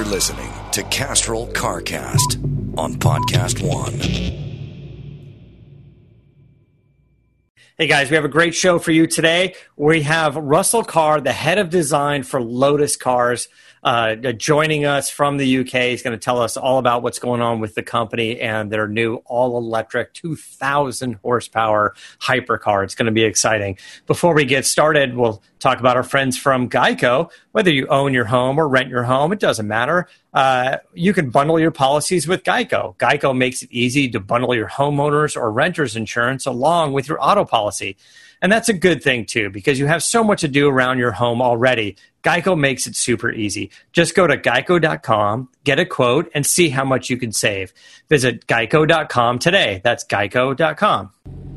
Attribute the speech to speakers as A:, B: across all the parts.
A: listening to Castrol CarCast on Podcast One.
B: Hey guys, we have a great show for you today. We have Russell Carr, the head of design for Lotus Cars, joining us from the UK. He's going to tell us all about what's going on with the company and their new all-electric 2,000 horsepower hypercar. It's going to be exciting. Before we get started, we'll talk about our friends from Geico. Whether you own your home or rent your home, it doesn't matter. You can bundle your policies with Geico. Geico makes it easy to bundle your homeowners or renters insurance along with your auto policy. And that's a good thing, too, because you have so much to do around your home already. Geico makes it super easy. Just go to geico.com, get a quote, and see how much you can save. Visit geico.com today. That's geico.com.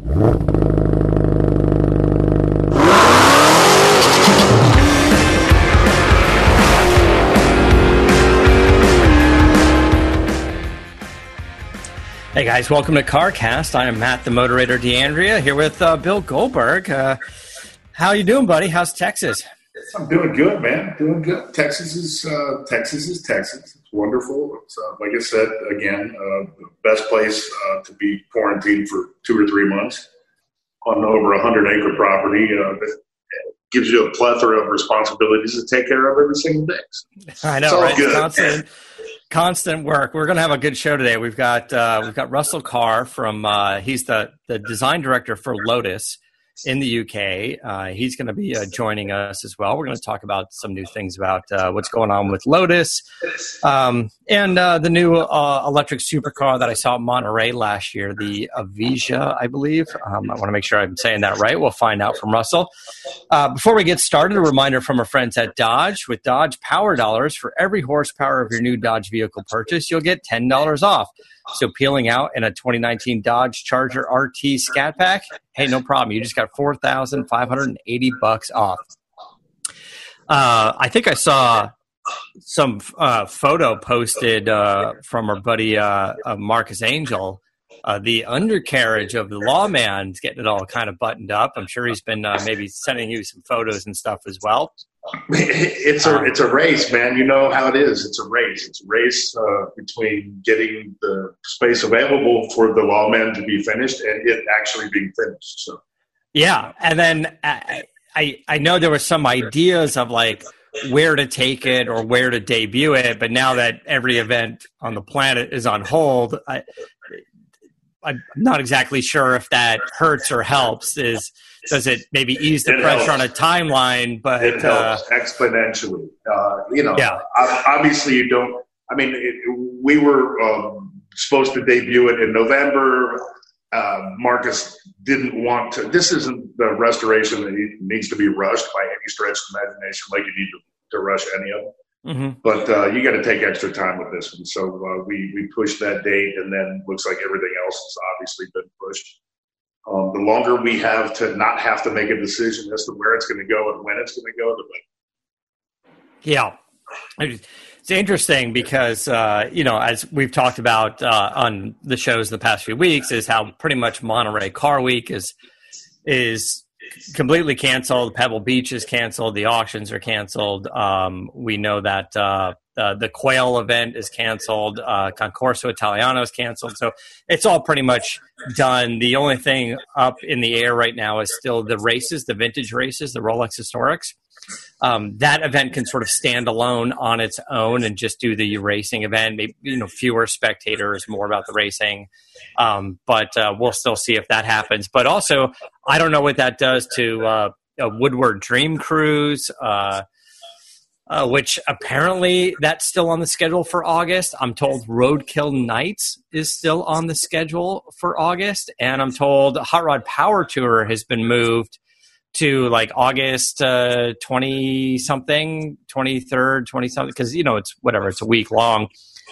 B: Hey guys, welcome to CarCast. I am Matt, the moderator, D'Andrea, here with Bill Goldberg. How you doing, buddy? How's Texas?
C: I'm doing good, man. Doing good. Texas is Texas. It's wonderful. It's, like I said, again, the best place to be quarantined for 2 or 3 months on over 100-acre property. That gives you a plethora of responsibilities to take care of every single day.
B: I know, right? Good. Constant work. We're going to have a good show today. We've got Russell Carr from he's the design director for Lotus in the UK. He's going to be joining us as well. We're going to talk about some new things about what's going on with Lotus and the new electric supercar that I saw at Monterey last year, the Avesia, I believe. I want to make sure I'm saying that right. We'll find out from Russell. Before we get started, a reminder from our friends at Dodge. With Dodge Power Dollars, for every horsepower of your new Dodge vehicle purchase, you'll get $10 off. So peeling out in a 2019 Dodge Charger RT Scat Pack, hey, no problem. You just got $4,580 off. I think I saw some photo posted from our buddy Marcus Angel. The undercarriage of the lawman's getting it all kind of buttoned up. I'm sure he's been maybe sending you some photos and stuff as well.
C: It's a race, man. You know how it is. It's a race. It's a race between getting the space available for the lawman to be finished and it actually being finished. So,
B: yeah. And then I know there were some ideas of like where to take it or where to debut it, but now that every event on the planet is on hold, I'm not exactly sure if that hurts or helps. Does it maybe ease the pressure on a timeline? But
C: it helps exponentially. Obviously you don't. I mean, we were supposed to debut it in November. Marcus didn't want to. This isn't the restoration that needs to be rushed by any stretch of imagination, like you need to rush any of them. Mm-hmm. But you got to take extra time with this one. So we pushed that date, and then looks like everything else has obviously been pushed. The longer we have to not have to make a decision as to where it's going to go and when it's going to go, the better.
B: Yeah. It's interesting because, as we've talked about on the shows in the past few weeks, is how pretty much Monterey Car Week is completely canceled. Pebble Beach is canceled. The auctions are canceled. We know that the Quail event is canceled. Concorso Italiano is canceled. So it's all pretty much done. The only thing up in the air right now is still the races, the vintage races, the Rolex Historics. That event can sort of stand alone on its own and just do the racing event. Maybe, fewer spectators, more about the racing. But we'll still see if that happens. But also, I don't know what that does to a Woodward Dream Cruise, which apparently that's still on the schedule for August. I'm told Roadkill Nights is still on the schedule for August. And I'm told Hot Rod Power Tour has been moved to like August 20-something, 23rd, 20-something, because, it's a week long,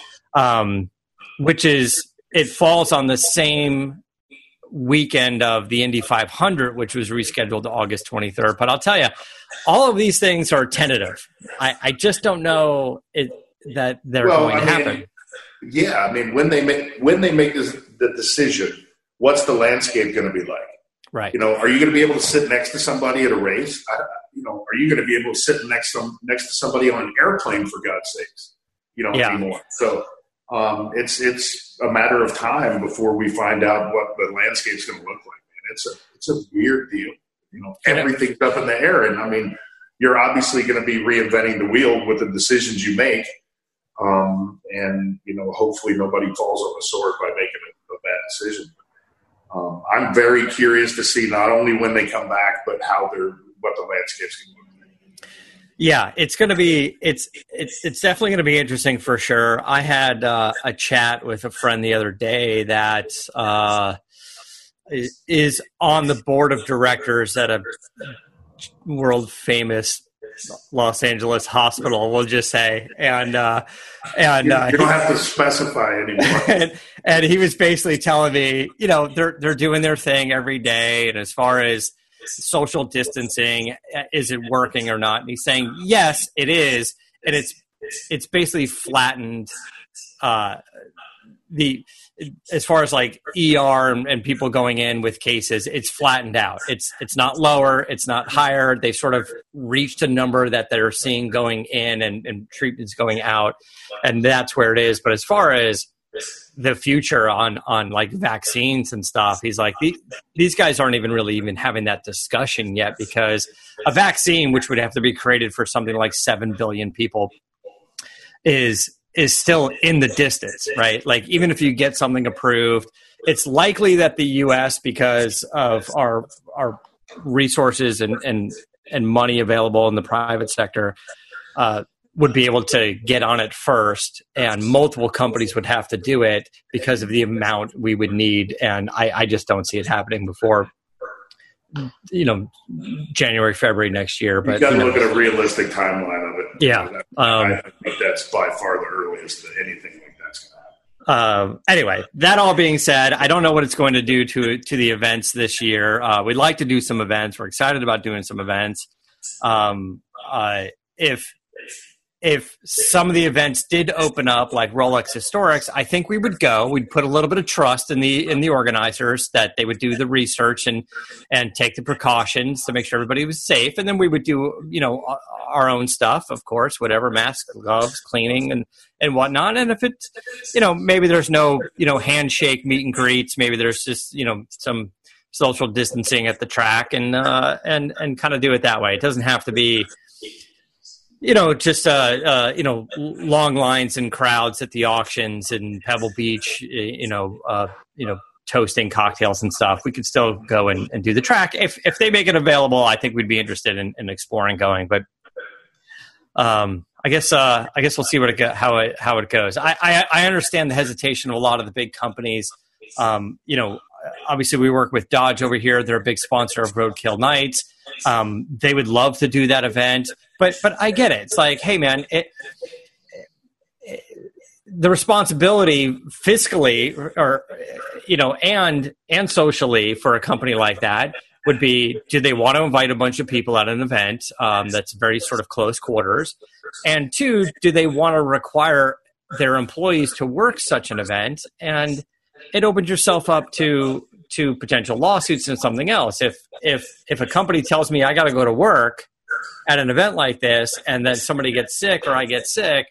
B: which is, it falls on the same weekend of the Indy 500, which was rescheduled to August 23rd. But I'll tell you, all of these things are tentative. I just don't know that they're going to happen.
C: Yeah, I mean, when they make the decision, what's the landscape going to be like?
B: Right.
C: Are you going to be able to sit next to somebody at a race? Are you going to be able to sit next to somebody on an airplane, for God's sakes? anymore. So it's a matter of time before we find out what the landscape's going to look like. Man, it's a weird deal. Everything's up in the air, and I mean, you're obviously going to be reinventing the wheel with the decisions you make. And hopefully nobody falls on the sword by making a bad decision. I'm very curious to see not only when they come back, but what the landscape's going to look like.
B: Yeah, it's going to be it's definitely going to be interesting for sure. I had a chat with a friend the other day that is on the board of directors at a world famous Los Angeles hospital, we'll just say, and
C: you don't have to specify anymore.
B: and he was basically telling me, they're doing their thing every day, and as far as social distancing, is it working or not? And he's saying yes, it is, and it's basically flattened as far as like ER and people going in with cases, it's flattened out. It's not lower, it's not higher. They've sort of reached a number that they're seeing going in and treatments going out, and that's where it is. But as far as the future on like vaccines and stuff, he's like, these guys aren't even having that discussion yet, because a vaccine, which would have to be created for something like 7 billion people, is still in the distance, right? Like, even if you get something approved, it's likely that the U.S., because of our resources and money available in the private sector, would be able to get on it first, and multiple companies would have to do it because of the amount we would need. And I just don't see it happening before, January, February next year. But
C: you got to look at a realistic timeline of it.
B: Yeah.
C: I think that's by far the earliest that anything like that's going to happen.
B: Anyway, that all being said, I don't know what it's going to do to the events this year. We'd like to do some events. We're excited about doing some events. If some of the events did open up, like Rolex Historics, I think we would go. We'd put a little bit of trust in the organizers that they would do the research and take the precautions to make sure everybody was safe, and then we would do our own stuff, of course, whatever, masks, gloves, cleaning, and whatnot. And if it's maybe there's no handshake, meet and greets, maybe there's just some social distancing at the track, and kind of do it that way. It doesn't have to be just long lines and crowds at the auctions in Pebble Beach, toasting cocktails and stuff. We could still go and do the track if they make it available. I think we'd be interested in exploring going. But I guess we'll see how it goes. I understand the hesitation of a lot of the big companies. Obviously we work with Dodge over here. They're a big sponsor of Roadkill Nights. They would love to do that event, but I get it. It's like, hey man, the responsibility fiscally and socially for a company like that would be, do they want to invite a bunch of people at an event that's very sort of close quarters? And two, do they want to require their employees to work such an event? And it opens yourself up to potential lawsuits and something else. If a company tells me I got to go to work at an event like this, and then somebody gets sick or I get sick,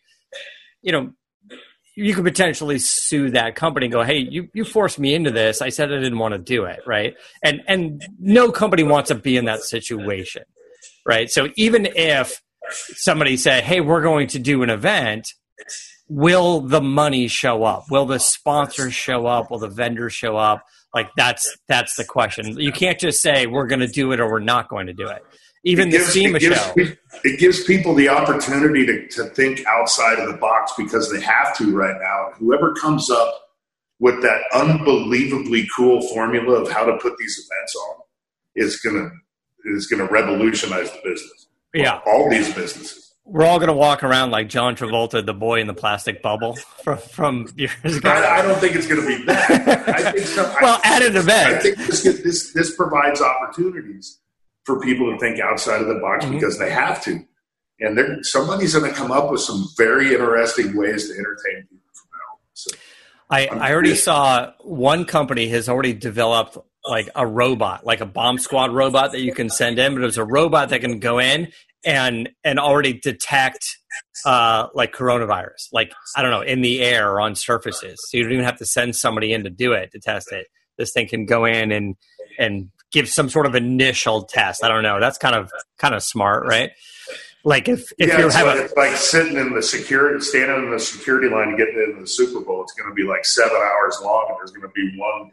B: you could potentially sue that company and go, hey, you forced me into this. I said I didn't want to do it, right? And no company wants to be in that situation, right? So even if somebody say, hey, we're going to do an event, will the money show up? Will the sponsors show up? Will the vendors show up? Like, that's the question. You can't just say we're going to do it or we're not going to do it. Even the SEMA show.
C: It gives people the opportunity to think outside of the box, because they have to right now. Whoever comes up with that unbelievably cool formula of how to put these events on is gonna revolutionize the business.
B: Yeah,
C: all these businesses.
B: We're all going to walk around like John Travolta, the boy in the plastic bubble from years ago.
C: I don't think it's going to be that. I think so.
B: Well, at an event.
C: I think this provides opportunities for people to think outside of the box, because they have to. And somebody's going to come up with some very interesting ways to entertain people from now on. So,
B: I already saw one company has already developed like a robot, like a bomb squad robot that you can send in, but it was a robot that can go in and already detect like coronavirus, like, I don't know, in the air or on surfaces. So you don't even have to send somebody in to do it, to test it. This thing can go in and give some sort of initial test. I don't know. That's kind of smart, right? Like if you have
C: it's like standing in the security line to get into the Super Bowl. It's going to be like 7 hours long, and there's going to be one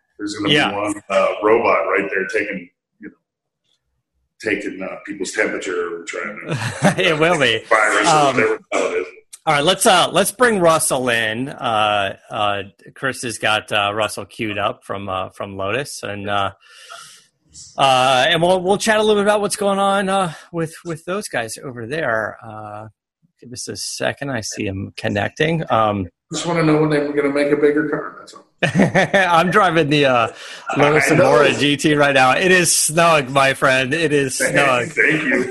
C: robot right there taking people's temperature, trying to
B: it will be
C: virus or whatever it is.
B: All right, let's bring Russell in. Chris has got Russell queued up from Lotus, and we'll chat a little bit about what's going on with those guys over there. Give us a second. I see him connecting.
C: Just want to know when they're going to make a bigger car. That's all.
B: I'm driving the Lotus Evora GT right now. It is snug, my friend. It is snug.
C: Thank you.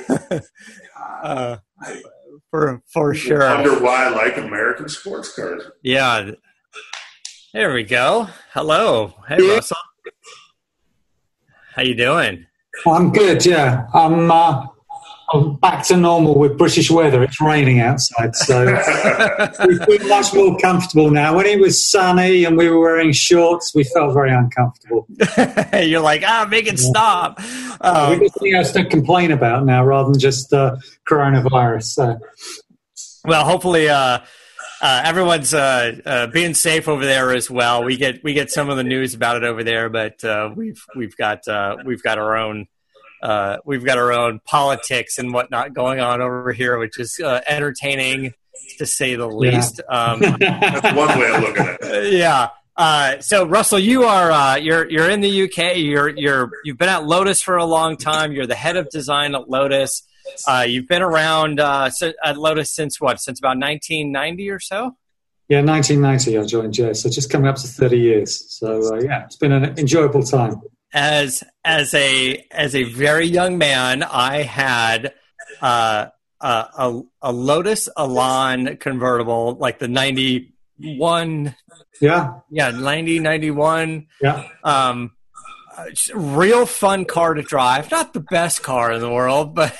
B: For sure.
C: I wonder why I like American sports cars.
B: Yeah. There we go. Hello. Hey, Russell. How you doing?
D: I'm good, yeah. I'm back to normal with British weather. It's raining outside, so we're much more comfortable now. When it was sunny and we were wearing shorts, we felt very uncomfortable.
B: You're like, make it stop.
D: We've got something else to complain about now rather than just coronavirus. So.
B: Well, hopefully everyone's being safe over there as well. We get some of the news about it over there, but we've got our own. We've got our own politics and whatnot going on over here, which is entertaining to say the least.
C: That's one way of looking at it.
B: Yeah. So Russell, you are you're in the UK. You've been at Lotus for a long time. You're the head of design at Lotus. You've been around at Lotus since what? Since about 1990 or so.
D: Yeah, 1990 I joined, so just coming up to 30 years. So it's been an enjoyable time.
B: As a very young man, I had a Lotus Elan convertible, like the 91.
D: Yeah,
B: 90, 91.
D: Yeah.
B: Real fun car to drive. Not the best car in the world, but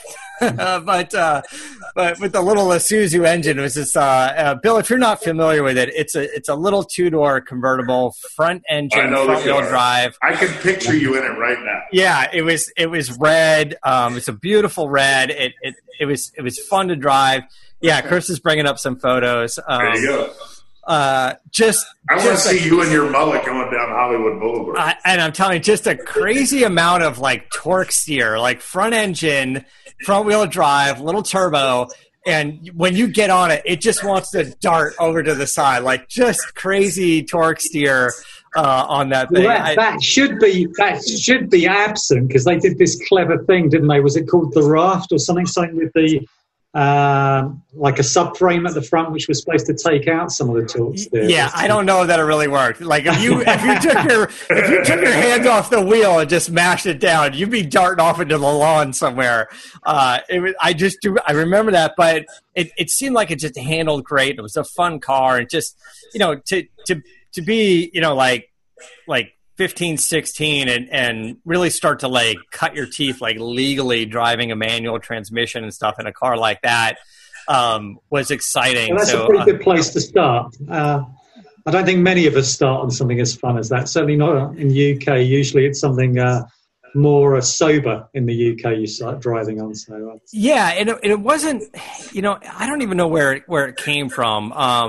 B: but with the little Isuzu engine, it was this. Bill, if you're not familiar with it, it's a little 2-door convertible, front engine, front wheel drive.
C: I can picture you in it right now.
B: Yeah, it was red. It's a beautiful red. It was fun to drive. Yeah, Chris is bringing up some photos.
C: There you go.
B: I
C: want to see you and your mullet going down Hollywood Boulevard.
B: And I'm telling you, just a crazy amount of like torque steer, like front engine, front wheel drive, little turbo. And when you get on it, it just wants to dart over to the side, like just crazy torque steer on that thing.
D: Well, that should be absent because they did this clever thing, didn't they? Was it called the Raft or something with the like a subframe at the front, which was supposed to take out some of the torque steer.
B: Yeah, I don't know that it really worked. Like if you took your hands off the wheel and just mashed it down, you'd be darting off into the lawn somewhere. I remember that, but it seemed like it just handled great. It was a fun car, and just to be like 15, 16 and really start to like cut your teeth, like legally driving a manual transmission and stuff in a car like that was exciting.
D: Well, that's a pretty good place to start. I don't think many of us start on something as fun as that. Certainly not in the UK. Usually it's something more sober in the UK you start driving on. So
B: yeah, and it wasn't, I don't even know where it came from.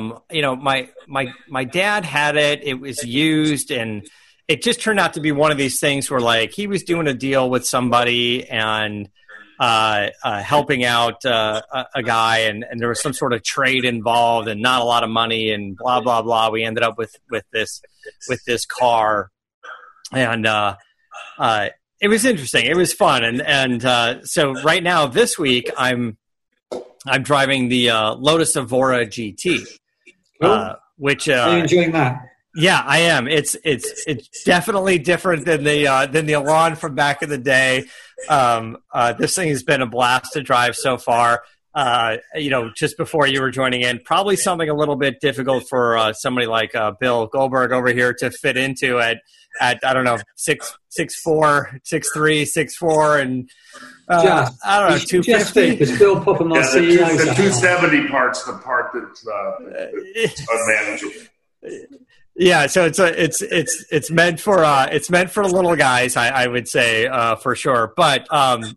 B: My dad had it. It was used, and it just turned out to be one of these things where like he was doing a deal with somebody and helping out a guy, and there was some sort of trade involved and not a lot of money and blah blah blah. We ended up with this car, and it was interesting. It was fun, and so right now this week I'm driving the Lotus Evora GT, which
D: are you enjoying that?
B: Yeah, I am. It's definitely different than the Elan from back in the day. This thing has been a blast to drive so far. just before you were joining in, probably something a little bit difficult for somebody like Bill Goldberg over here to fit into at I don't know 6'4", 6'3", 6'4", and I don't know 250.
D: Just Bill Popper, my CEO.
C: The 270 part's the part that's unmanageable.
B: Yeah, so it's meant for little guys, I would say for sure. But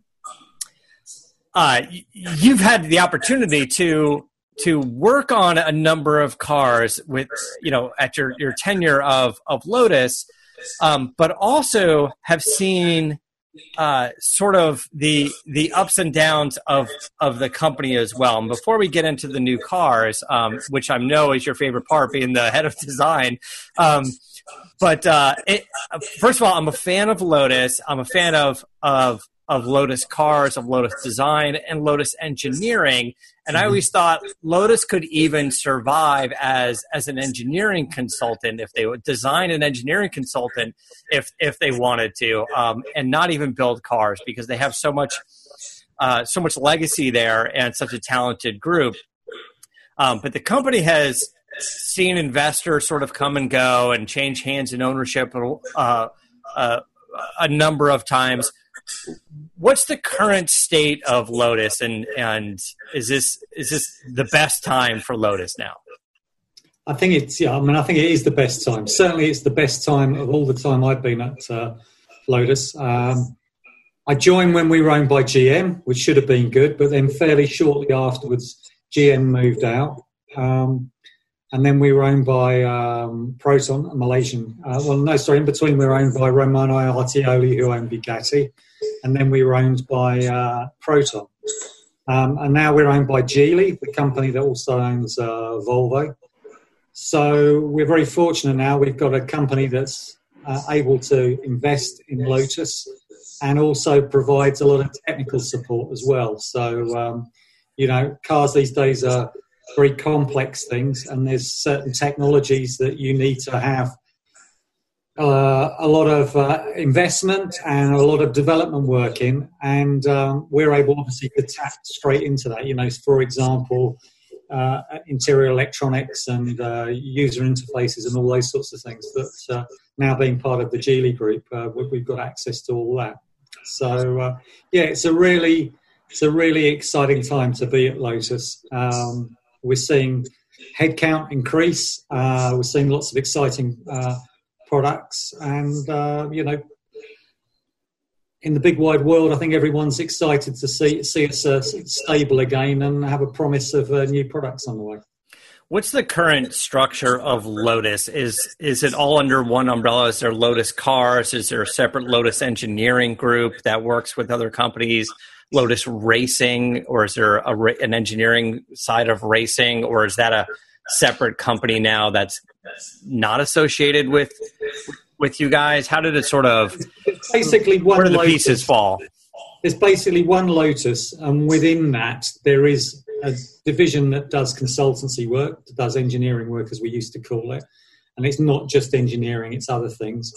B: you've had the opportunity to work on a number of cars with at your tenure of Lotus, but also have seen sort of the ups and downs of the company as well. And before we get into the new cars, which I know is your favorite part, being the head of design, first of all, I'm a fan of Lotus. I'm a fan of Lotus cars, of Lotus design, and Lotus engineering. And I always thought Lotus could even survive as an engineering consultant if they would design an engineering consultant if they wanted to, and not even build cars, because they have so much legacy there and such a talented group. But the company has seen investors sort of come and go and change hands in ownership a number of times. What's the current state of Lotus, and is this the best time for Lotus now?
D: I think it is the best time. Certainly, it's the best time of all the time I've been at Lotus. I joined when we were owned by GM, which should have been good, but then fairly shortly afterwards, GM moved out. And then we were owned by Proton, a Malaysian. In between we were owned by Romano Artioli, who owned Bugatti. And then we were owned by Proton. And now we're owned by Geely, the company that also owns Volvo. So we're very fortunate now. We've got a company that's able to invest in Lotus and also provides a lot of technical support as well. So, cars these days are very complex things, and there's certain technologies that you need to have a lot of investment and a lot of development work in, and we're able obviously to tap straight into that. For example, interior electronics and user interfaces and all those sorts of things that now being part of the Geely group, we've got access to all that. So it's a really exciting time to be at Lotus. We're seeing headcount increase. We're seeing lots of exciting products, and in the big wide world, I think everyone's excited to see us stable again and have a promise of new products on the way.
B: What's the current structure of Lotus? Is it all under one umbrella? Is there Lotus Cars? Is there a separate Lotus engineering group that works with other companies? Lotus Racing, or is there an engineering side of racing, or is that a separate company now that's not associated with you guys? How did it sort of?
D: It's basically one.
B: Where do the
D: Lotus.
B: Pieces fall?
D: There's basically one Lotus, and within that there is a division that does consultancy work, that does engineering work, as we used to call it, and it's not just engineering; it's other things.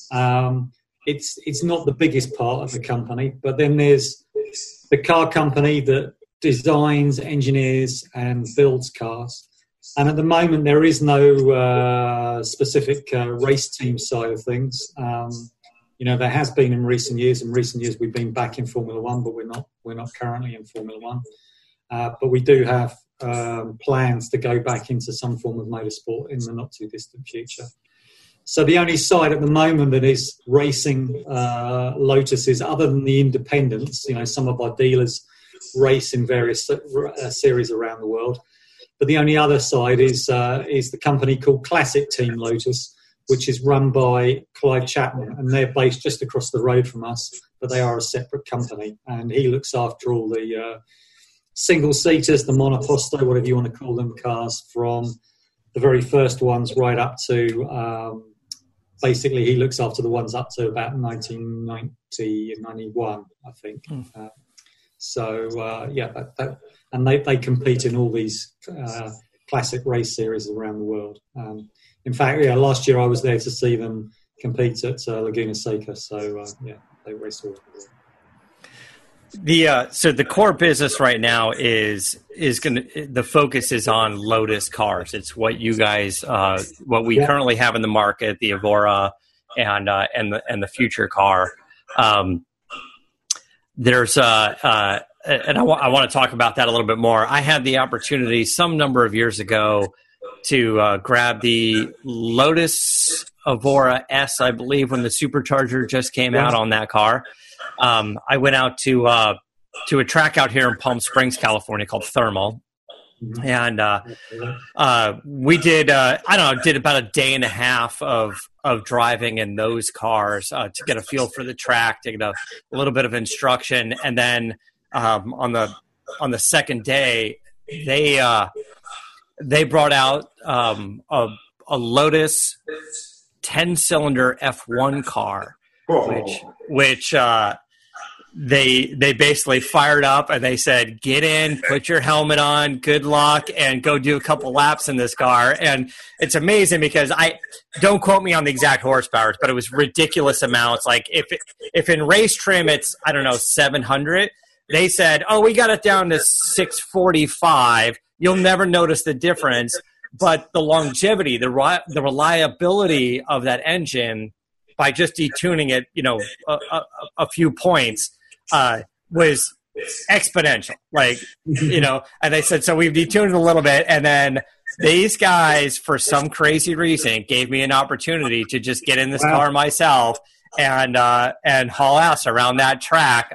D: It's not the biggest part of the company, but then there's the car company that designs, engineers, and builds cars. And at the moment, there is no specific race team side of things. There has been in recent years. In recent years, we've been back in Formula One, but we're not currently in Formula One. But we do have plans to go back into some form of motorsport in the not too distant future. So the only side at the moment that is racing Lotus is, other than the independents, some of our dealers race in various series around the world. But the only other side is the company called Classic Team Lotus, which is run by Clive Chapman, and they're based just across the road from us, but they are a separate company. And he looks after all the single-seaters, the monoposto, whatever you want to call them, cars, from the very first ones right up to... basically, he looks after the ones up to about 1990 and 91, I think. And they compete in all these classic race series around the world. In fact, last year I was there to see them compete at Laguna Seca. So, they race all over the world.
B: So the core business right now is the focus is on Lotus cars. It's what you guys what we currently have in the market, the Evora and the future car. There's and I want to talk about that a little bit more. I had the opportunity some number of years ago to grab the Lotus Evora S, I believe, when the supercharger just came out on that car. I went out to a track out here in Palm Springs, California called Thermal. And we did, did about a day and a half of driving in those cars to get a feel for the track, to get a little bit of instruction. And then on the second day, they brought out a Lotus 10-cylinder F1 car, which they basically fired up and they said, get in, put your helmet on, good luck, and go do a couple laps in this car. And it's amazing because don't quote me on the exact horsepower, but it was ridiculous amounts. Like if in race trim it's, 700, they said, we got it down to 645. You'll never notice the difference. But the longevity, the reliability of that engine by just detuning it, a few points, was exponential. And they said, so we've detuned it a little bit. And then these guys, for some crazy reason, gave me an opportunity to just get in this car myself and haul ass around that track.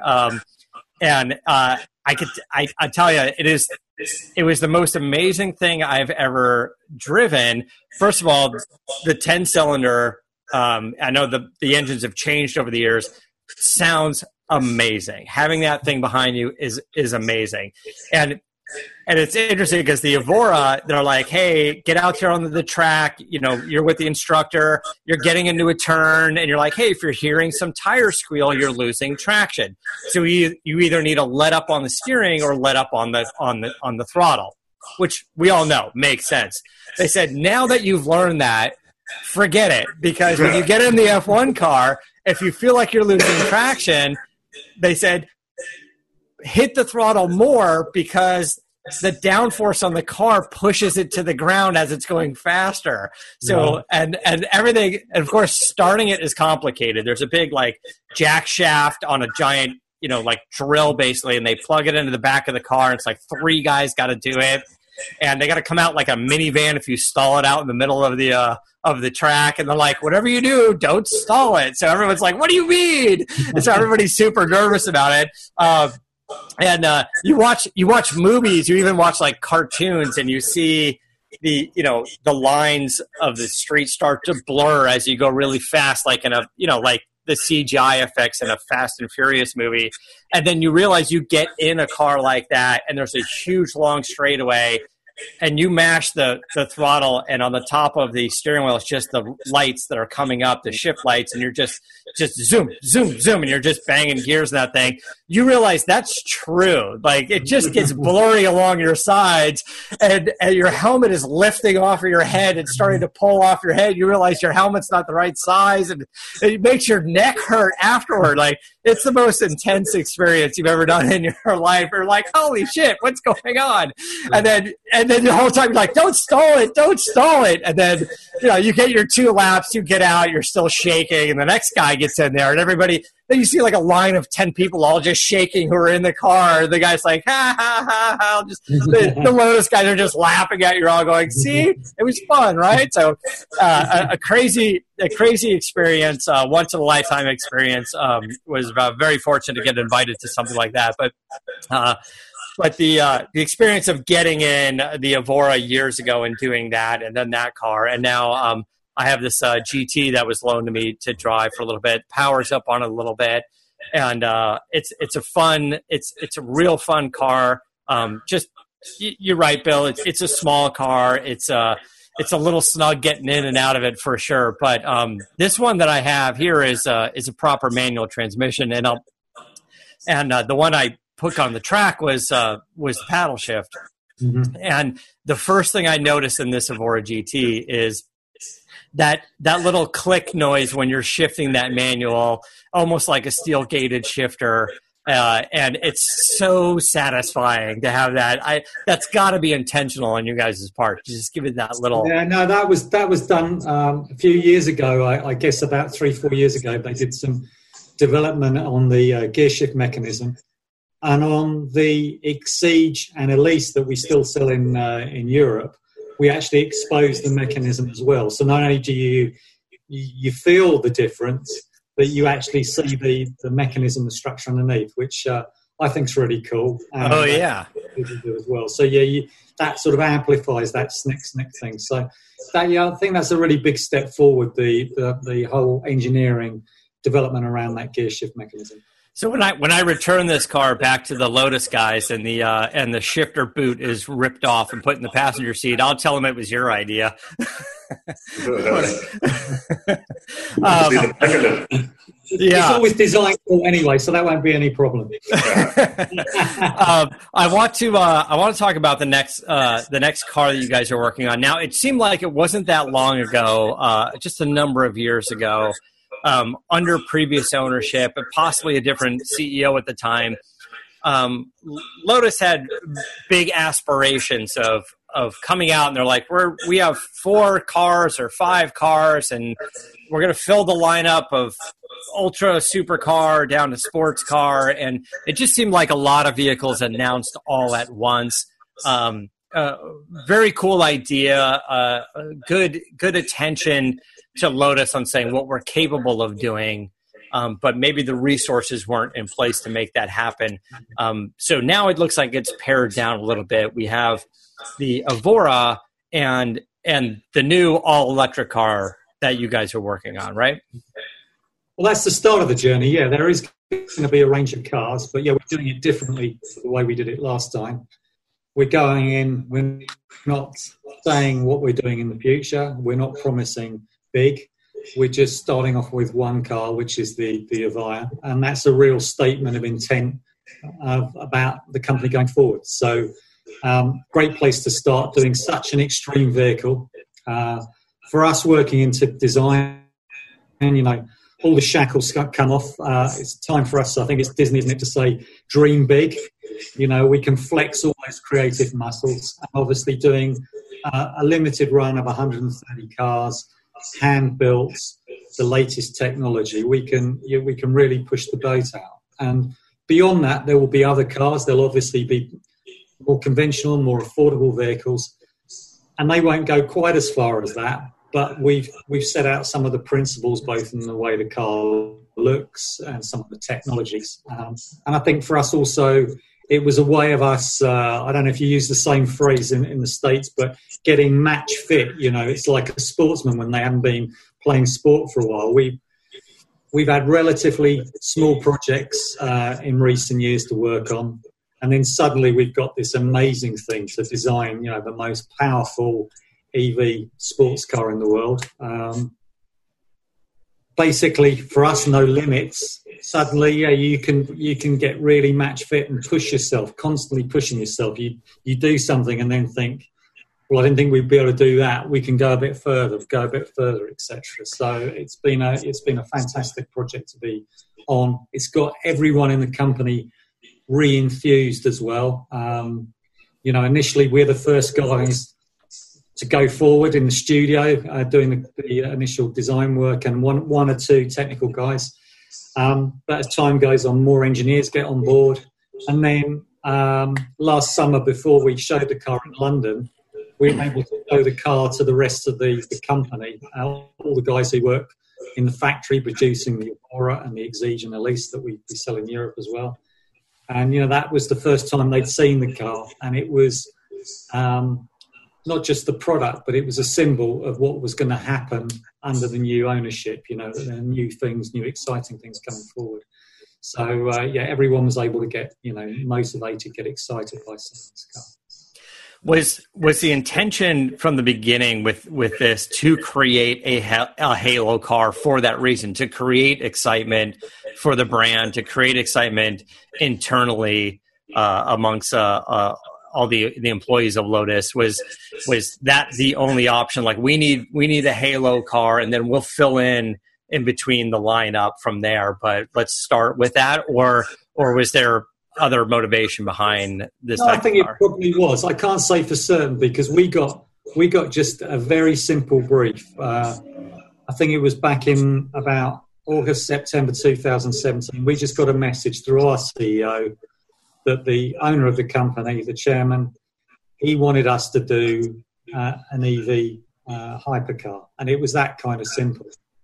B: I tell you, it was the most amazing thing I've ever driven. First of all, the 10-cylinder, I know the engines have changed over the years, sounds amazing. Having that thing behind you is amazing. And it's interesting because the Evora, they're like, hey, get out there on the track. You're with the instructor. You're getting into a turn, and you're like, hey, if you're hearing some tire squeal, you're losing traction. So you either need to let up on the steering or let up on the throttle, which we all know makes sense. They said, now that you've learned that, forget it, because when you get in the F1 car, if you feel like you're losing traction, they said, hit the throttle more because the downforce on the car pushes it to the ground as it's going faster. So, and everything, and of course, starting it is complicated. There's a big jack shaft on a giant, drill basically, and they plug it into the back of the car. And it's like 3 guys got to do it. And they got to come out like a minivan if you stall it out in the middle of the track. And they're like, whatever you do, don't stall it. So everyone's like, what do you mean? And so everybody's super nervous about it. And you watch movies, you even watch cartoons, and you see the lines of the street start to blur as you go really fast, like in the CGI effects in a Fast and Furious movie. And then you realize you get in a car like that, and there's a huge long straightaway, and you mash the throttle, and on the top of the steering wheel is just the lights that are coming up, the shift lights, and you're just zoom, zoom, zoom, and you're just banging gears in that thing. You realize that's true. It just gets blurry along your sides, and your helmet is lifting off of your head and starting to pull off your head. You realize your helmet's not the right size, and it makes your neck hurt afterward. It's the most intense experience you've ever done in your life. You're like, holy shit, what's going on? And then the whole time you're like, don't stall it. And then, you get your 2 laps, you get out, you're still shaking, and the next guy gets in there, and everybody, then you see a line of 10 people all just shaking who are in the car. The guy's like, ha, ha, ha, ha. The Lotus guys are just laughing at you. You're all going, see, it was fun, right? So a crazy experience, once in a lifetime experience. Was very fortunate to get invited to something like that. But the experience of getting in the Evora years ago and doing that, and then that car, and now I have this GT that was loaned to me to drive for a little bit. Powers up on it a little bit, and it's a real fun car. You're right, Bill. It's a small car. It's a little snug getting in and out of it for sure. But this one that I have here is a proper manual transmission, and the one I put on the track was paddle shift. Mm-hmm. And the first thing I noticed in this Evora GT is that little click noise when you're shifting that manual, almost like a steel gated shifter. And it's so satisfying to have that. That's got to be intentional on you guys' part. Just give it that little.
D: Yeah, no, that was done a few years ago. I guess about 3-4 years ago, they did some development on the gear shift mechanism, and on the Exige and Elise that we still sell in Europe. We actually exposed the mechanism as well. So not only do you feel the difference, but you actually see the mechanism, the structure underneath, which I think is really cool. And people do as well. So that sort of amplifies that snick thing. So I think that's a really big step forward. The whole engineering development around that gear shift mechanism.
B: So when I return this car back to the Lotus guys and the shifter boot is ripped off and put in the passenger seat, I'll tell them it was your idea.
D: It's always designed for anyway, so that won't be any problem.
B: I want to talk about the next car that you guys are working on. Now, it seemed like it wasn't that long ago, just a number of years ago. Under previous ownership and possibly a different CEO at the time, Lotus had big aspirations of coming out, and they're like, we have 4 cars or 5 cars, and we're going to fill the lineup of ultra supercar down to sports car, and it just seemed like a lot of vehicles announced all at once. Very cool idea, good attention to Lotus on saying what we're capable of doing, but maybe the resources weren't in place to make that happen. So now it looks like it's pared down a little bit. We have the Evora and the new all-electric car that you guys are working on, right?
D: Well, that's the start of the journey. Yeah, there is going to be a range of cars, but yeah, we're doing it differently to the way we did it last time. We're going in, we're not saying what we're doing in the future. We're not promising big. We're just starting off with one car, which is the Evija, and that's a real statement of intent about the company going forward. So great place to start doing such an extreme vehicle. For us working into design, and all the shackles come off. It's time for us, I think it's Disney, isn't it, to say dream big. We can flex all those creative muscles. And obviously doing a limited run of 130 cars, hand built, the latest technology, we can really push the boat out. And beyond that, there will be other cars. There'll obviously be more conventional, more affordable vehicles, and they won't go quite as far as that. But we've set out some of the principles, both in the way the car looks and some of the technologies. And I think for us also, it was a way of us, I don't know if you use the same phrase in the States, but getting match fit. It's like a sportsman when they haven't been playing sport for a while. We've had relatively small projects in recent years to work on. And then suddenly we've got this amazing thing to design, the most powerful EV sports car in the world. Basically, for us, no limits. Suddenly, you can get really match fit and push yourself, constantly pushing yourself. You do something and then think, well, I didn't think we'd be able to do that. We can go a bit further, etc. So it's been a fantastic project to be on. It's got everyone in the company re-infused as well. Initially we're the first guys to go forward in the studio doing the initial design work, and one or two technical guys. But as time goes on, more engineers get on board. And then last summer, before we showed the car in London, we were able to show the car to the rest of the company, all the guys who work in the factory producing the Evora and the Exige and Elise that we sell in Europe as well. And, that was the first time they'd seen the car. And it was not just the product, but it was a symbol of what was going to happen under the new ownership, new things, new exciting things coming forward. So, everyone was able to get, motivated, get excited by seeing this car.
B: Was the intention from the beginning with this to create a halo car for that reason, to create excitement for the brand, to create excitement internally amongst all the employees of Lotus? Was that the only option? Like, we need a halo car, and then we'll fill in between the lineup from there. But let's start with that, or or was there other motivation behind this?
D: No, I think it probably was. I can't say for certain because we got just a very simple brief. I think it was back in about August, September 2017. We just got a message through our CEO that the owner of the company, the chairman, he wanted us to do an EV hypercar, and it was that kind of simple.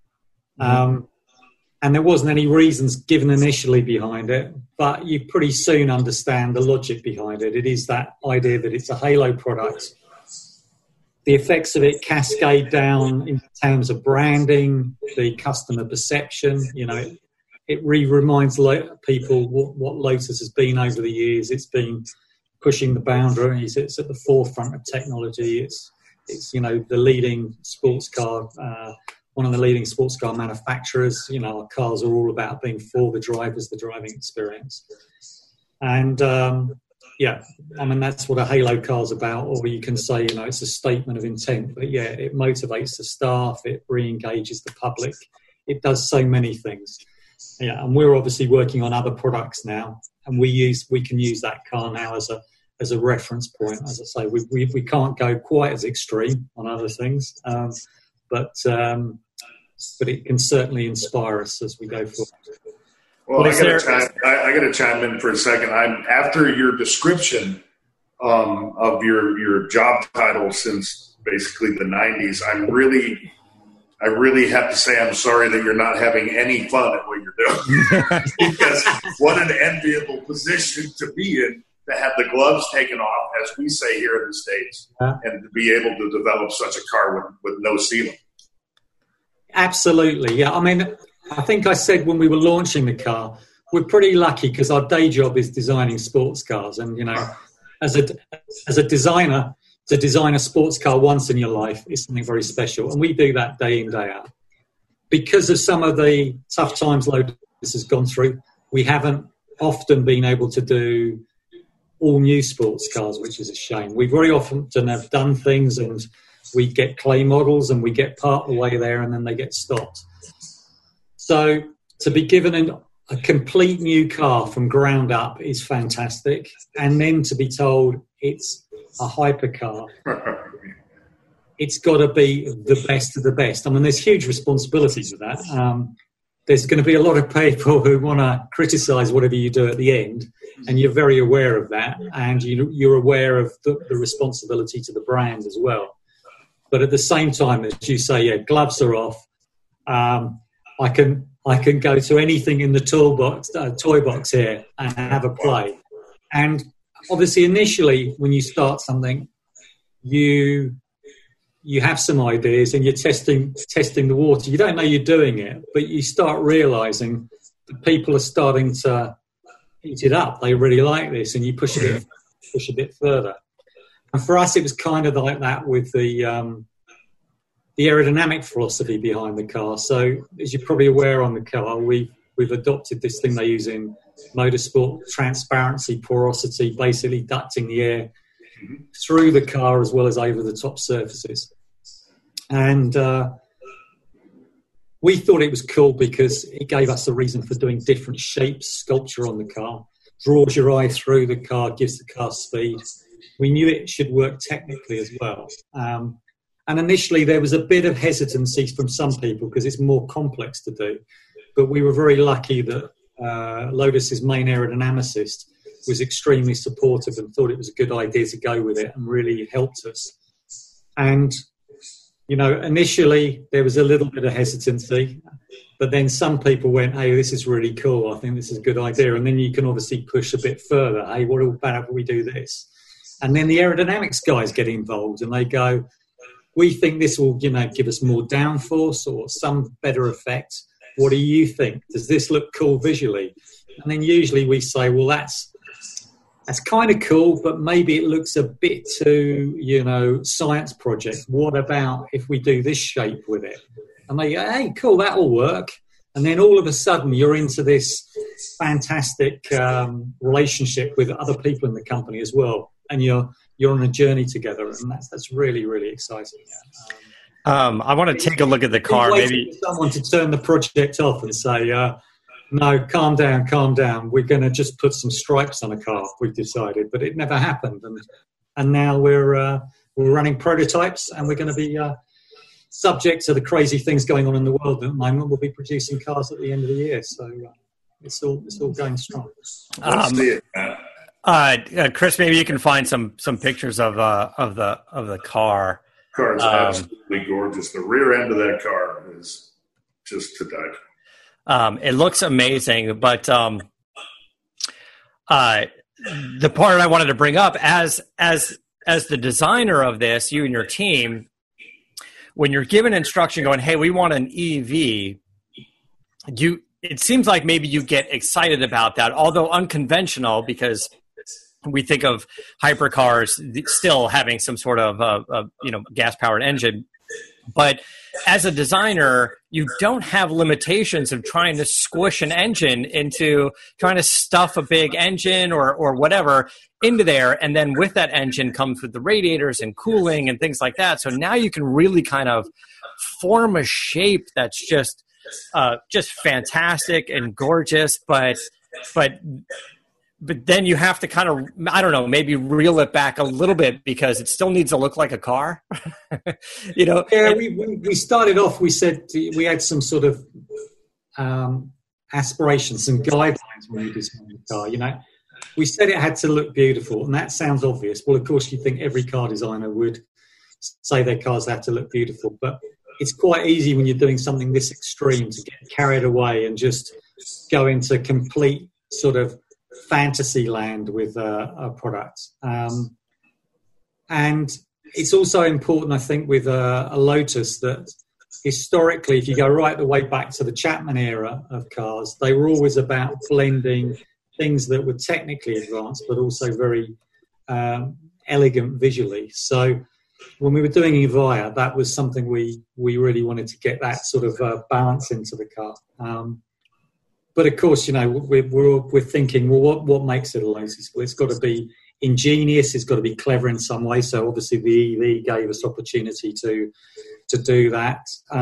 D: And there wasn't any reasons given initially behind it, but you pretty soon understand the logic behind it. It is that idea that it's a halo product. The effects of it cascade down in terms of branding, the customer perception. You know, it reminds people what Lotus has been over the years. It's been pushing the boundaries. It's at the forefront of technology. It's you know, the leading sports car, one of the leading sports car manufacturers. You know, our cars are all about being for the drivers, the driving experience. And yeah, I mean, that's what a halo car's about, or you can say, you know, it's a statement of intent. But yeah, it motivates the staff, it re-engages the public, it does so many things. Yeah, and we're obviously working on other products now, and we can use that car now as a reference point. As I say, we can't go quite as extreme on other things, but it can certainly inspire us as we go forward.
C: Well, I got to chime in for a second. After your description of your job title since basically the 90s, I really have to say I'm sorry that you're not having any fun at what you're doing. Because what an enviable position to be in, to have the gloves taken off, as we say here in the States, and to be able to develop such a car with no ceiling.
D: Absolutely, yeah. I mean, I think I said when we were launching the car, we're pretty lucky because our day job is designing sports cars. And, you know, as a designer, to design a sports car once in your life is something very special. And we do that day in, day out. Because of some of the tough times Lotus has gone through, we haven't often been able to do all new sports cars, which is a shame. We very often have done things and we get clay models and we get part of the way there and then they get stopped. So to be given a complete new car from ground up is fantastic. And then to be told it's a hypercar, it's got to be the best of the best. I mean, there's huge responsibilities with that. There's going to be a lot of people who want to criticise whatever you do at the end, and you're very aware of that, and you're aware of the responsibility to the brand as well. But at the same time, as you say, yeah, gloves are off. I can go to anything in the toy box here and have a play. And obviously, initially, when you start something, you have some ideas and you're testing the water. You don't know you're doing it, but you start realising that people are starting to eat it up. They really like this, and you push a bit further. And for us, it was kind of like that with the aerodynamic philosophy behind the car. So, as you're probably aware on the car, we've adopted this thing they use in motorsport: transparency, porosity, basically ducting the air through the car as well as over the top surfaces. And we thought it was cool because it gave us a reason for doing different shapes, sculpture on the car, draws your eye through the car, gives the car speed. We knew it should work technically as well. And initially there was a bit of hesitancy from some people because it's more complex to do. But we were very lucky that Lotus's main aerodynamicist was extremely supportive and thought it was a good idea to go with it and really helped us. And, you know, initially there was a little bit of hesitancy, but then some people went, hey, this is really cool. I think this is a good idea. And then you can obviously push a bit further. Hey, what about if we do this? And then the aerodynamics guys get involved and they go, we think this will, you know, give us more downforce or some better effect. What do you think? Does this look cool visually? And then usually we say, well, that's kind of cool, but maybe it looks a bit too, you know, science project. What about if we do this shape with it? And they go, hey, cool, that'll work. And then all of a sudden you're into this fantastic relationship with other people in the company as well. And you're on a journey together, and that's really, really exciting.
B: I want to take a look at the car. Maybe
D: someone to turn the project off and say, No, calm down, calm down. We're going to just put some stripes on a car, we've decided, but it never happened. And now we're running prototypes, and we're going to be subject to the crazy things going on in the world at the moment. We'll be producing cars at the end of the year, so it's all going strong.
C: Let's see it.
B: Chris, maybe you can find some pictures of the car.
C: Car is absolutely gorgeous. The rear end of that car is just to die for.
B: It looks amazing, but the part I wanted to bring up as the designer of this, you and your team, when you're given instruction going, hey, we want an EV, it seems like maybe you get excited about that, although unconventional, because we think of hypercars still having some sort of gas-powered engine. But as a designer, you don't have limitations of trying to squish an engine into trying to stuff a big engine or whatever into there. And then with that engine comes with the radiators and cooling and things like that. So now you can really kind of form a shape that's just fantastic and gorgeous. But then you have to kind of, I don't know, maybe reel it back a little bit because it still needs to look like a car.
D: Yeah, we started off, we said we had some sort of aspirations, some guidelines when we designed the car. We said it had to look beautiful, and that sounds obvious. Well, of course, you think every car designer would say their cars have to look beautiful, but it's quite easy when you're doing something this extreme to get carried away and just go into complete sort of fantasy land with a product. And it's also important, I think, with a Lotus that historically, if you go right the way back to the Chapman era of cars, they were always about blending things that were technically advanced but also very elegant visually. So when we were doing Evija, that was something we really wanted to get that sort of balance into the car. But of course, we're thinking, well, what makes it a Lotus? Well, it's got to be ingenious. It's got to be clever in some way. So obviously, the EV gave us opportunity to do that.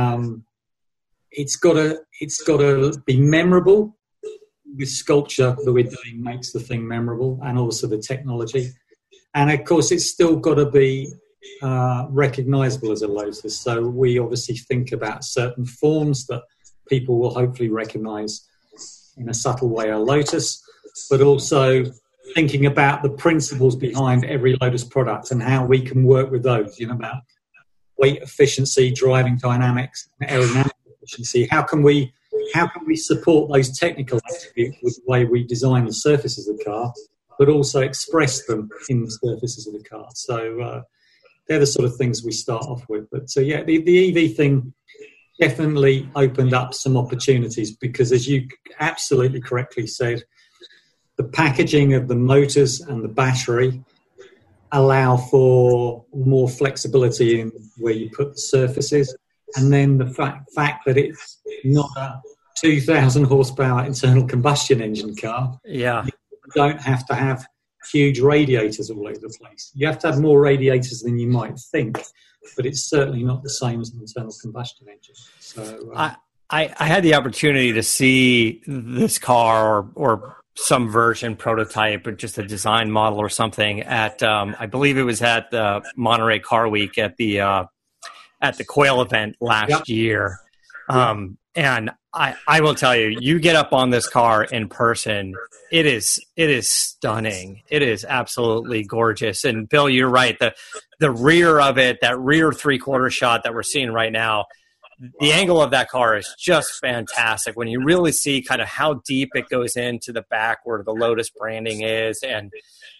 D: It's got to be memorable. The sculpture that we're doing makes the thing memorable, and also the technology. And of course, it's still got to be recognizable as a Lotus. So we obviously think about certain forms that people will hopefully recognize in a subtle way a Lotus, but also thinking about the principles behind every Lotus product and how we can work with those, about weight efficiency, driving dynamics, and aerodynamic efficiency. How can we support those technical attributes with the way we design the surfaces of the car, but also express them in the surfaces of the car? So they're the sort of things we start off with. But so yeah, the EV thing definitely opened up some opportunities because, as you absolutely correctly said, the packaging of the motors and the battery allow for more flexibility in where you put the surfaces. And then the fact that it's not a 2,000 horsepower internal combustion engine car.
B: Yeah.
D: You don't have to have huge radiators all over the place. You have to have more radiators than you might think, but it's certainly not the same as an internal combustion engine. So
B: I had the opportunity to see this car or some version prototype or just a design model or something at I believe it was at the Monterey Car Week at the Quail event last year. And I will tell you, you get up on this car in person, it is stunning. It is absolutely gorgeous. And Bill, you're right. The rear of it, that rear 3/4 shot that we're seeing right now, the angle of that car is just fantastic. When you really see kind of how deep it goes into the back where the Lotus branding is, and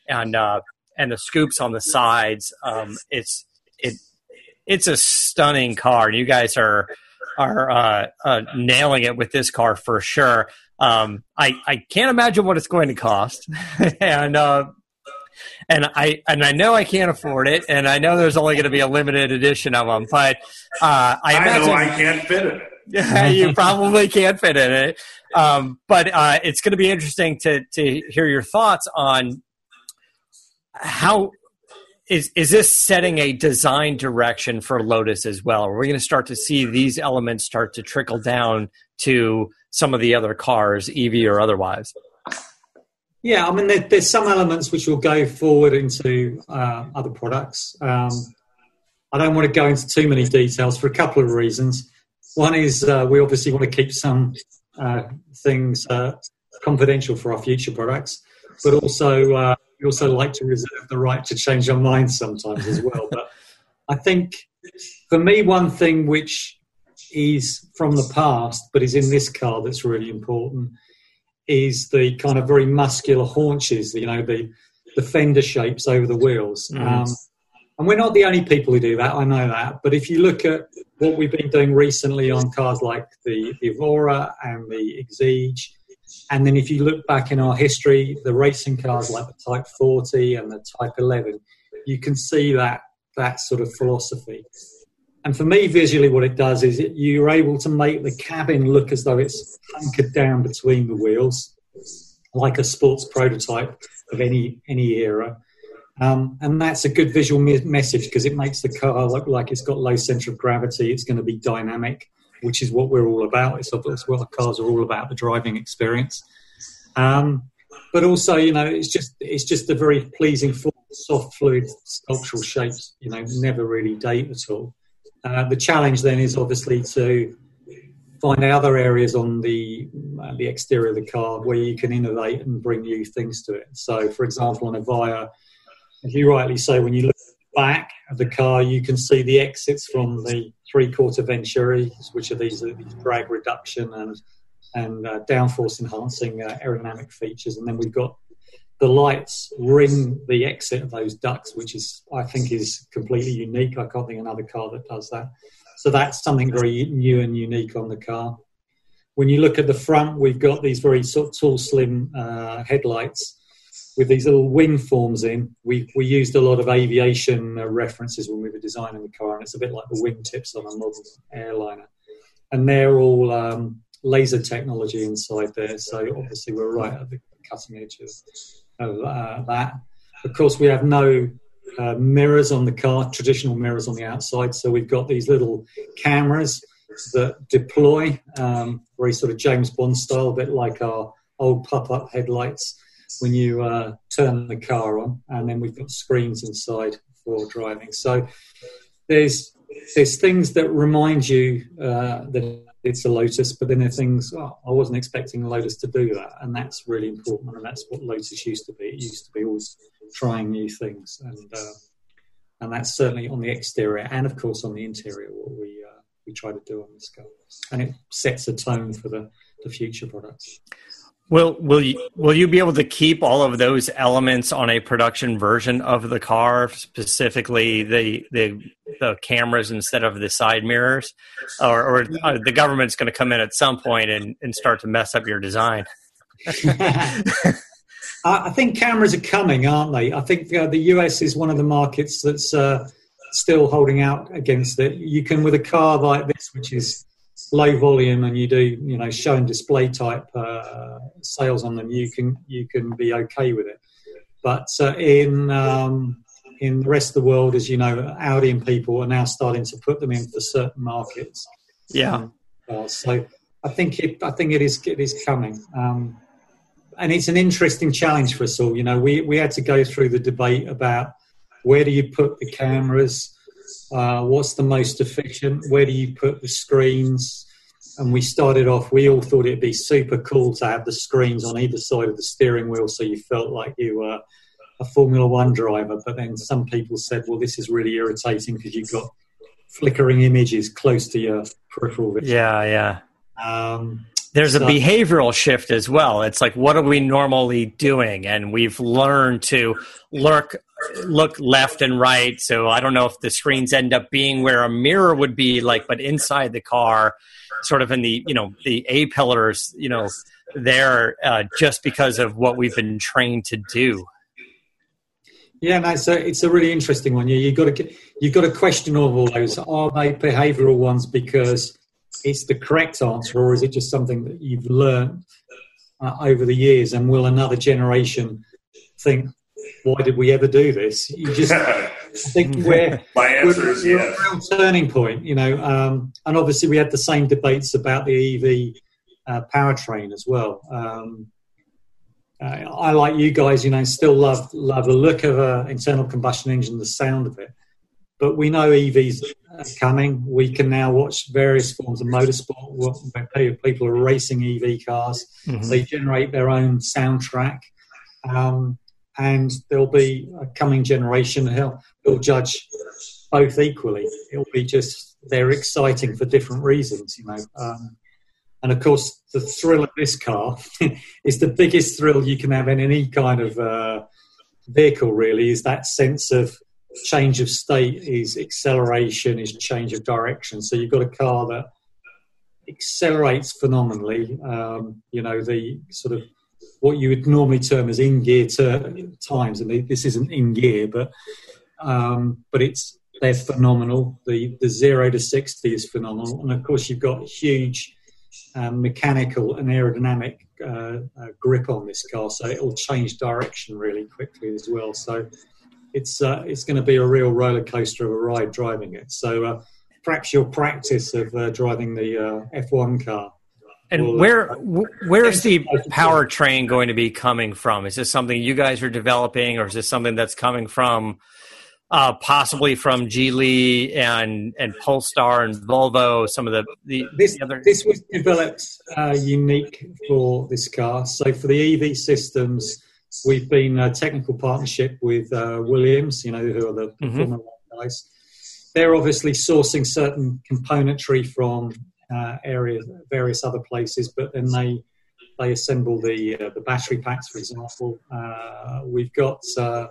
B: the scoops on the sides, it's a stunning car. You guys are nailing it with this car for sure. I can't imagine what it's going to cost, and I know I can't afford it, and I know there's only going to be a limited edition of them, but I imagine
C: know I can't fit in it.
B: Yeah, you probably can't fit in it. But it's going to be interesting to hear your thoughts on how is this setting a design direction for Lotus as well? Are we going to start to see these elements start to trickle down to some of the other cars, EV or otherwise.
D: Yeah, I mean, there's some elements which will go forward into other products. I don't want to go into too many details for a couple of reasons. One is we obviously want to keep some things confidential for our future products, but also we also like to reserve the right to change our minds sometimes as well. But I think for me, one thing which is from the past but is in this car that's really important is the kind of very muscular haunches, the fender shapes over the wheels. And we're not the only people who do that, I know that. But if you look at what we've been doing recently on cars like the Evora and the Exige, and then if you look back in our history, the racing cars like the Type 40 and the Type 11, you can see that sort of philosophy. And for me, visually, what it does is you're able to make the cabin look as though it's hunkered down between the wheels, like a sports prototype of any era. And that's a good visual message because it makes the car look like it's got low centre of gravity. It's going to be dynamic, which is what we're all about. It's what the cars are all about, the driving experience. But also, it's just a very pleasing, soft, fluid, sculptural shapes. Never really date at all. The challenge then is obviously to find other areas on the exterior of the car where you can innovate and bring new things to it. So, for example, on a Evija, as you rightly say, when you look at the back of the car, you can see the exits from the three-quarter Venturi, which are these drag reduction and downforce enhancing aerodynamic features. And then we've got the lights ring the exit of those ducts, which I think is completely unique. I can't think of another car that does that. So that's something very new and unique on the car. When you look at the front, we've got these very sort of tall, slim headlights with these little wing forms in. We used a lot of aviation references when we were designing the car, and it's a bit like the wing tips on a model airliner. And they're all laser technology inside there, so obviously we're right at the cutting edge of that. Of course, we have no mirrors on the car, traditional mirrors on the outside, so we've got these little cameras that deploy, very sort of James Bond style, a bit like our old pop-up headlights when you turn the car on, and then we've got screens inside for driving. So there's things that remind you that it's a Lotus, but then there are things, I wasn't expecting a Lotus to do that, and that's really important, and that's what Lotus used to be. It used to be always trying new things, and that's certainly on the exterior and, of course, on the interior, what we try to do on this car. And it sets a tone for the future products.
B: Will you be able to keep all of those elements on a production version of the car, specifically the cameras instead of the side mirrors, or the government's going to come in at some point and start to mess up your design?
D: I think cameras are coming, aren't they? I think the US is one of the markets that's still holding out against it. You can, with a car like this, which is low volume, and you do show and display type sales on them, you can be okay with it. But in the rest of the world, as you know, Audi and people are now starting to put them in for certain markets.
B: Yeah.
D: So I think it is coming, and it's an interesting challenge for us all. We had to go through the debate about where do you put the cameras. What's the most efficient? Where do you put the screens? And we started off, we all thought it'd be super cool to have the screens on either side of the steering wheel so you felt like you were a Formula One driver. But then some people said, well, this is really irritating because you've got flickering images close to your peripheral vision.
B: Yeah. There's a behavioral shift as well. It's like, what are we normally doing? And we've learned to look left and right. So I don't know if the screens end up being where a mirror would be, but inside the car, sort of in the A-pillars, there just because of what we've been trained to do.
D: Yeah, no, it's a really interesting one. You've got to question all those. Are they behavioural ones because it's the correct answer, or is it just something that you've learned over the years? And will another generation think, why did we ever do this? You just I think
C: my answer is yes.
D: A real turning point, and obviously we had the same debates about the EV powertrain as well. I like you guys, still love the look of an internal combustion engine, the sound of it. But we know EVs are coming. We can now watch various forms of motorsport where people are racing EV cars. Mm-hmm. They generate their own soundtrack. And there'll be a coming generation who'll judge both equally. It'll be just, they're exciting for different reasons, and of course, the thrill of this car is the biggest thrill you can have in any kind of vehicle, really, is that sense of change of state, is acceleration, is change of direction. So you've got a car that accelerates phenomenally, the sort of what you would normally term as in-gear times. And this isn't in-gear, but they're phenomenal. The 0 to 60 is phenomenal. And, of course, you've got huge mechanical and aerodynamic grip on this car, so it will change direction really quickly as well. So it's going to be a real roller coaster of a ride driving it. So perhaps your practice of driving the F1 car.
B: And where's the powertrain going to be coming from? Is this something you guys are developing, or is this something that's coming from possibly from Geely and Polestar and Volvo? Some of the other. This
D: was developed unique for this car. So for the EV systems, we've been a technical partnership with Williams. Who are the Formula One guys. They're obviously sourcing certain componentry from various other places, but then they assemble the battery packs, for example. We've got.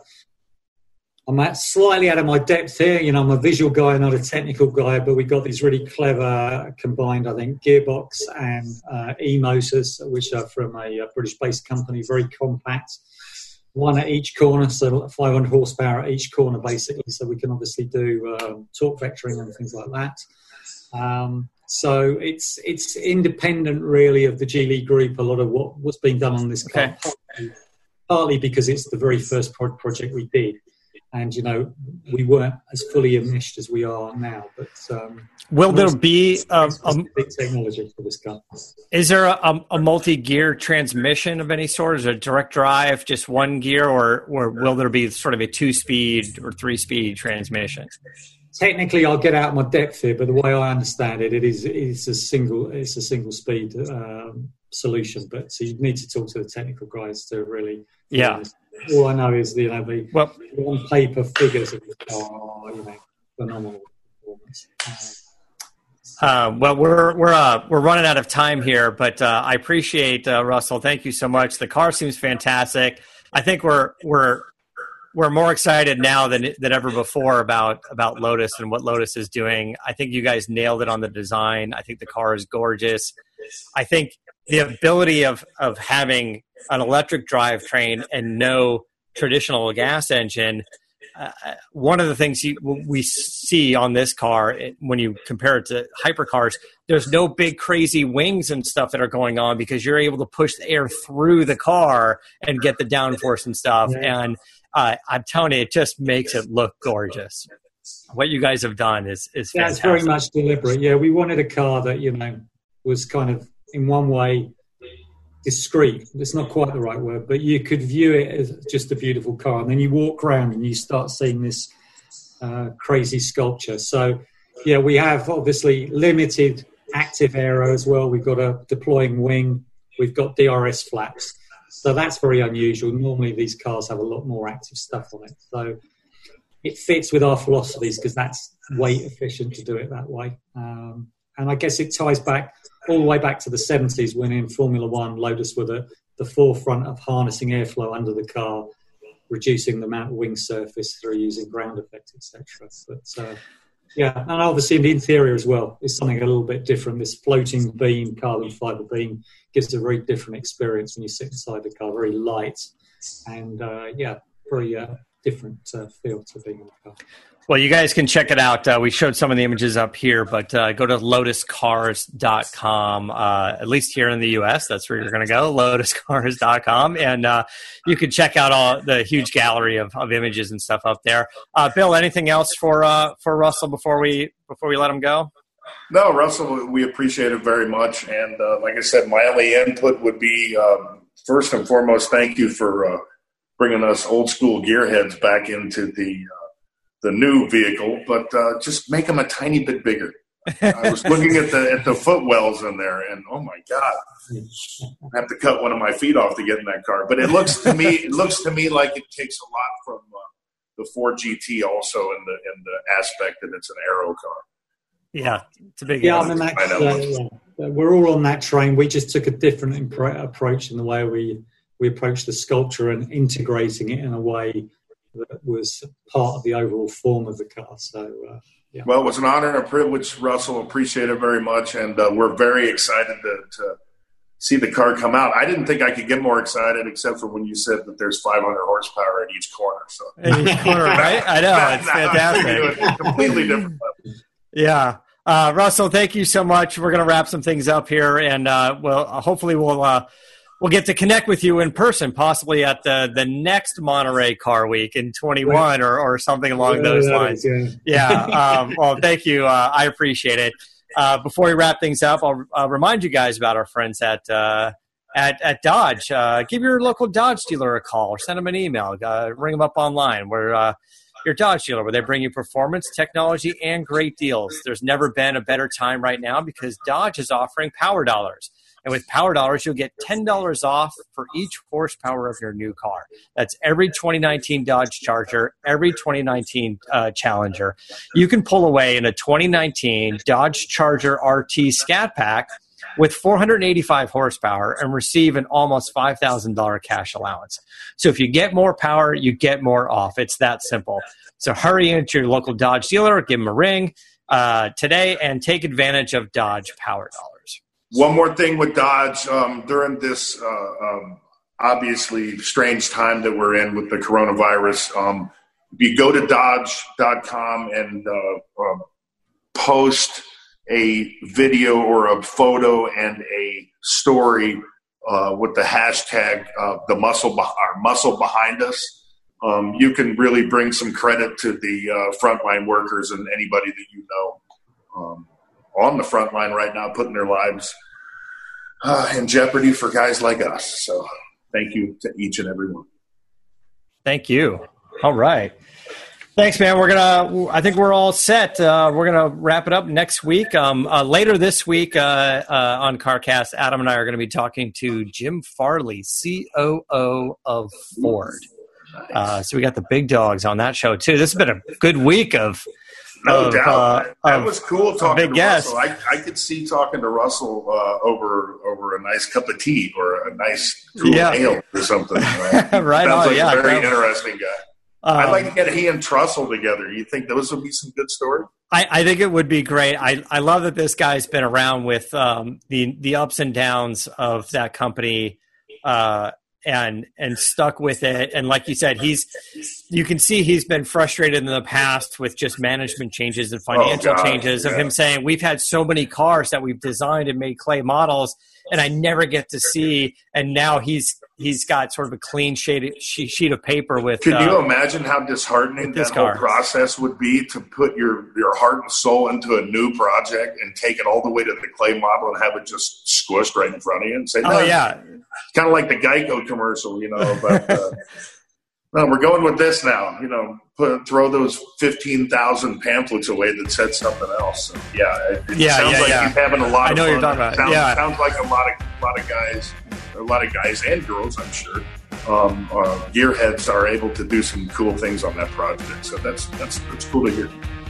D: I'm slightly out of my depth here. I'm a visual guy, not a technical guy, but we've got these really clever combined, I think, gearbox and e-motors, which are from a British-based company, very compact. One at each corner, so 500 horsepower at each corner, basically. So we can obviously do torque vectoring and things like that. So it's independent, really, of the Geely Group. A lot of what's being done on this car, partly because it's the very first project we did. And, we weren't as fully enmeshed as we are now. But
B: will there be
D: big technology for this car?
B: Is there a multi-gear transmission of any sort? Is it a direct drive, just one gear, or will there be sort of a 2-speed or 3-speed transmission?
D: Technically, I'll get out of my depth here, but the way I understand it, it's a single speed solution. But so you need to talk to the technical guys to really.
B: Yeah.
D: All I know is the on paper figures of the car are phenomenal performance.
B: Well, we're running out of time here, but I appreciate Russell. Thank you so much. The car seems fantastic. I think we're more excited now than ever before about Lotus and what Lotus is doing. I think you guys nailed it on the design. I think the car is gorgeous. I think the ability of having an electric drivetrain and no traditional gas engine, one of the things we see on this car, when you compare it to hypercars, there's no big crazy wings and stuff that are going on, because you're able to push the air through the car and get the downforce and stuff. Yeah. And I'm telling you, it just makes it look gorgeous. What you guys have done is fantastic.
D: That's very much deliberate. Yeah, we wanted a car that, was kind of, in one way, discreet. It's not quite the right word, but you could view it as just a beautiful car, and then you walk around and you start seeing this crazy sculpture. So, yeah, we have obviously limited active aero as well. We've got a deploying wing. We've got DRS flaps. So that's very unusual. Normally these cars have a lot more active stuff on it. So it fits with our philosophies, because that's weight efficient to do it that way. And I guess it ties back all the way back to the 70s, when in Formula One, Lotus were the forefront of harnessing airflow under the car, reducing the amount of wing surface through using ground effect, etc. But yeah, and obviously in the interior as well is something a little bit different. This floating beam, carbon fibre beam, gives a very different experience when you sit inside the car. Very light and very different feel to being in the car.
B: Well, you guys can check it out. We showed some of the images up here, but go to lotuscars.com, at least here in the U.S. That's where you're going to go, lotuscars.com. And you can check out all the huge gallery of images and stuff up there. Bill, anything else for Russell before we let him go?
C: No, Russell, we appreciate it very much. And like I said, my only input would be, first and foremost, thank you for bringing us old school gearheads back into the new vehicle, but just make them a tiny bit bigger. I was looking at the footwells in there, and oh my God, I have to cut one of my feet off to get in that car. But it looks to me like it takes a lot from the Ford GT also in the aspect that it's an aero car.
B: Yeah, it's a big.
D: Yeah, I mean, we're all on that train. We just took a different approach in the way we approached the sculpture and integrating it in a way that was part of the overall form of the car. So. Yeah.
C: Well, it was an honor and a privilege, Russell. Appreciate it very much, and we're very excited to see the car come out. I didn't think I could get more excited, except for when you said that there's 500 horsepower at each corner. So
B: at each corner, right? I know, it's fantastic.
C: It's completely different.
B: Yeah, Russell, thank you so much. We're going to wrap some things up here, and hopefully we'll get to connect with you in person, possibly at the next Monterey Car Week in 21 or something along those lines. Yeah. Well, thank you. I appreciate it. Before we wrap things up, I'll remind you guys about our friends at Dodge. Give your local Dodge dealer a call or send them an email. Ring them up online. We're your Dodge dealer, where they bring you performance, technology, and great deals. There's never been a better time right now because Dodge is offering Power Dollars. And with Power Dollars, you'll get $10 off for each horsepower of your new car. That's every 2019 Dodge Charger, every 2019 Challenger. You can pull away in a 2019 Dodge Charger RT Scat Pack with 485 horsepower and receive an almost $5,000 cash allowance. So if you get more power, you get more off. It's that simple. So hurry into your local Dodge dealer, give them a ring today, and take advantage of Dodge Power Dollars.
C: One more thing with Dodge, during this obviously strange time that we're in with the coronavirus, if you go to Dodge.com and post a video or a photo and a story with the hashtag the muscle behind us, you can really bring some credit to the frontline workers and anybody that you know on the front line right now, putting their lives in jeopardy for guys like us. So thank you to each and every one. Thank you.
B: All right. Thanks, man. I think we're all set. We're going to wrap it up next week. Later this week on CarCast, Adam and I are going to be talking to Jim Farley, COO of Ford. Nice. So we got the big dogs on that show too. This has been a good week of
C: No doubt. That was cool talking to
B: guest.
C: Russell. I could see talking to Russell over a nice cup of tea or a nice cool ale or something. Right
B: Sounds
C: like a very interesting guy. I'd like to get he and Trussell together. You think those would be some good story?
B: I think it would be great. I love that this guy's been around with the ups and downs of that company and stuck with it. And like you said, you can see he's been frustrated in the past with just management changes and financial changes of him saying, we've had so many cars that we've designed and made clay models and I never get to see. And now he's got sort of a clean sheet of paper with.
C: Can you imagine how disheartening that whole process would be to put your heart and soul into a new project and take it all the way to the clay model and have it just squished right in front of you and say, it's kind of like the Geico commercial, but no, we're going with this now, throw those 15,000 pamphlets away that said something else. So, it sounds like you're having a lot of fun. I know you're talking about. Sounds like a lot of guys and girls, I'm sure, gearheads are able to do some cool things on that project. So that's cool to hear.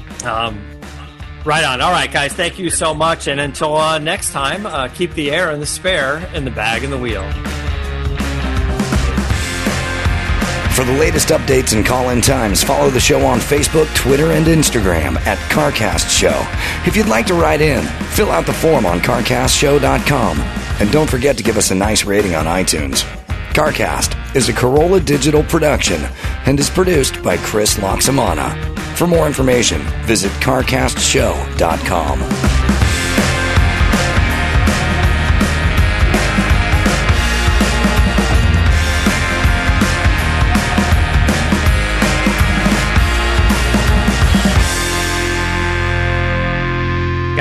B: Right on. All right, guys, thank you so much. And until next time, keep the air and the spare in the bag and the wheel.
A: For the latest updates and call-in times, follow the show on Facebook, Twitter, and Instagram at CarCast Show. If you'd like to write in, fill out the form on CarCastShow.com. And don't forget to give us a nice rating on iTunes. CarCast is a Corolla Digital production and is produced by Chris Loxamana. For more information, visit CarCastShow.com.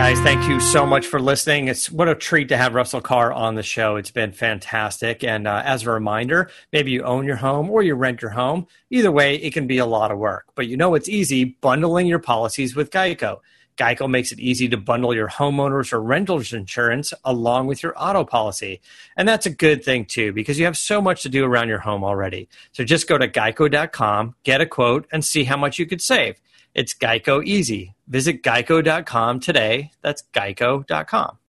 B: guys, thank you so much for listening. It's what a treat to have Russell Carr on the show. It's been fantastic. And as a reminder, maybe you own your home or you rent your home. Either way, it can be a lot of work. But you know it's easy bundling your policies with Geico. Geico makes it easy to bundle your homeowners or renters insurance along with your auto policy. And that's a good thing, too, because you have so much to do around your home already. So just go to geico.com, get a quote, and see how much you could save. It's Geico easy. Visit geico.com today. That's geico.com.